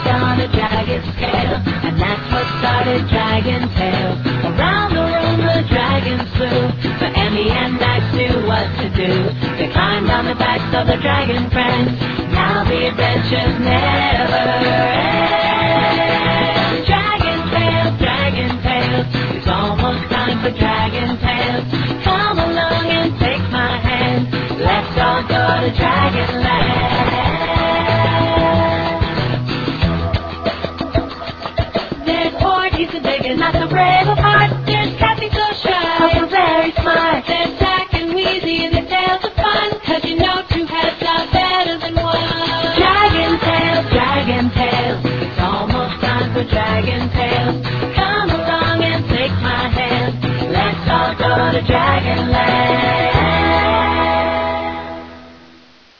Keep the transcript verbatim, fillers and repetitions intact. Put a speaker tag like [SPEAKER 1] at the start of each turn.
[SPEAKER 1] on a dragon's tail, and that's what started Dragon Tales. Around the room the dragons flew, but Emmy and Max knew what to do. They climbed on the backs of the dragon friends. Now the adventures never end. Dragon Tales, Dragon Tales, it's almost time for Dragon Tales. Come along and take my hand. Let's all go to Dragonland. There's Porky so big and not so brave of heart. There's Kathy so shy and very smart. There's Zack and Wheezy and their tales of fun, 'cause you know two heads are better than one. Dragon Tales, Dragon Tales, it's almost time for Dragon Tales.